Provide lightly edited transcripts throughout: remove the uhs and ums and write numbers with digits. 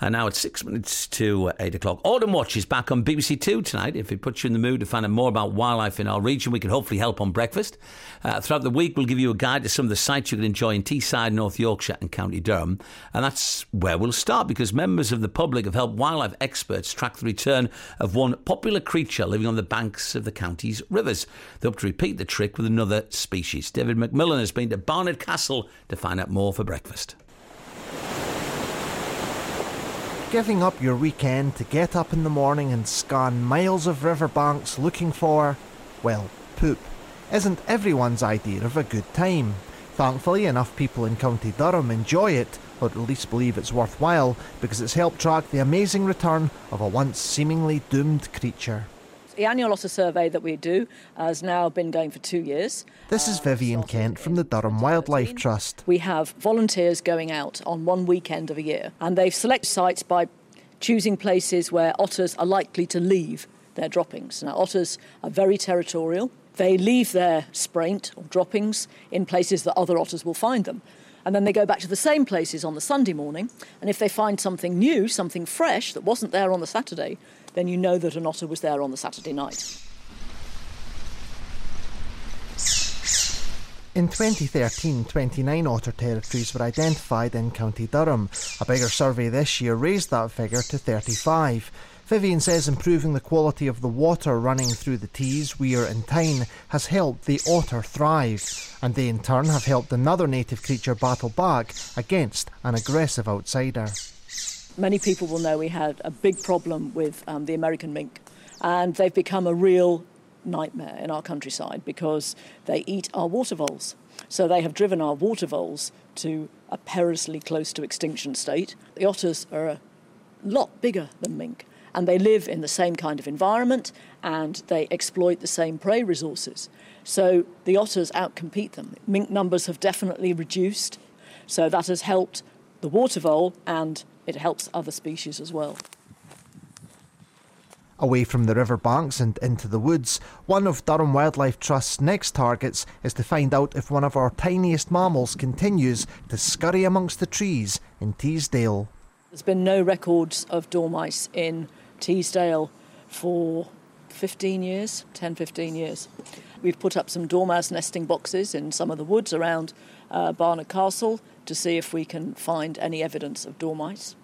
And now it's 6 minutes to 8 o'clock. Autumn Watch is back on BBC Two tonight. If it puts you in the mood to find out more about wildlife in our region, we can hopefully help on breakfast. Throughout the week, we'll give you a guide to some of the sites you can enjoy in Teesside, North Yorkshire and County Durham. And that's where we'll start, because members of the public have helped wildlife experts track the return of one popular creature living on the banks of the county's rivers. They hope to repeat the trick with another species. David McMillan has been to Barnard Castle to find out more for breakfast. Giving up your weekend to get up in the morning and scan miles of riverbanks looking for, well, poop, isn't everyone's idea of a good time. Thankfully, enough people in County Durham enjoy it, or at least believe it's worthwhile, because it's helped track the amazing return of a once seemingly doomed creature. The annual otter survey that we do has now been going for 2 years. This is Vivian Kent from the Durham Wildlife Trust. We have volunteers going out on one weekend of a year, and they've selected sites by choosing places where otters are likely to leave their droppings. Now, otters are very territorial. They leave their spraint or droppings in places that other otters will find them. And then they go back to the same places on the Sunday morning, and if they find something new, something fresh that wasn't there on the Saturday, then you know that an otter was there on the Saturday night. In 2013, 29 otter territories were identified in County Durham. A bigger survey this year raised that figure to 35. Vivian says improving the quality of the water running through the Tees, Wear and Tyne has helped the otter thrive, and they in turn have helped another native creature battle back against an aggressive outsider. Many people will know we had a big problem with the American mink, and they've become a real nightmare in our countryside because they eat our water voles. So they have driven our water voles to a perilously close to extinction state. The otters are a lot bigger than mink, and they live in the same kind of environment, and they exploit the same prey resources. So the otters outcompete them. Mink numbers have definitely reduced, so that has helped the water vole, and it helps other species as well. Away from the riverbanks and into the woods, one of Durham Wildlife Trust's next targets is to find out if one of our tiniest mammals continues to scurry amongst the trees in Teesdale. There's been no records of dormice in Teesdale for 15 years, 10-15 years. We've put up some dormouse nesting boxes in some of the woods around Barnard Castle to see if we can find any evidence of dormice.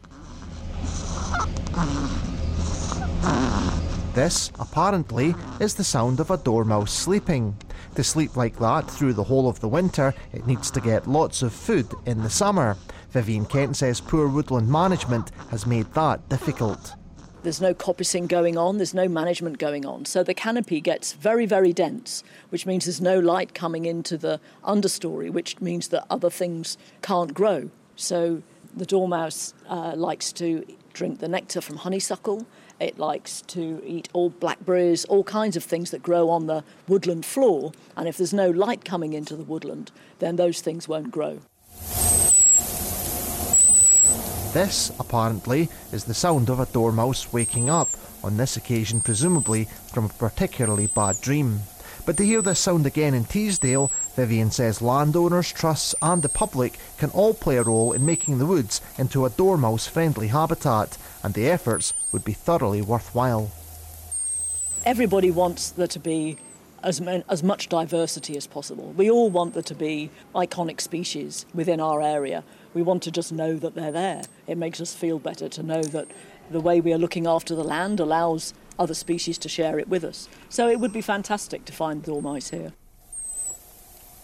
This, apparently, is the sound of a dormouse sleeping. To sleep like that through the whole of the winter, it needs to get lots of food in the summer. Vivian Kent says poor woodland management has made that difficult. There's no coppicing going on, there's no management going on. So the canopy gets very, very dense, which means there's no light coming into the understory, which means that other things can't grow. So the dormouse likes to drink the nectar from honeysuckle. It likes to eat all blackberries, all kinds of things that grow on the woodland floor. And if there's no light coming into the woodland, then those things won't grow. This, apparently, is the sound of a dormouse waking up, on this occasion presumably from a particularly bad dream. But to hear this sound again in Teesdale, Vivian says landowners, trusts and the public can all play a role in making the woods into a dormouse-friendly habitat, and the efforts would be thoroughly worthwhile. Everybody wants there to be as much diversity as possible. We all want there to be iconic species within our area. We want to just know that they're there. It makes us feel better to know that the way we are looking after the land allows other species to share it with us. So it would be fantastic to find dormice here.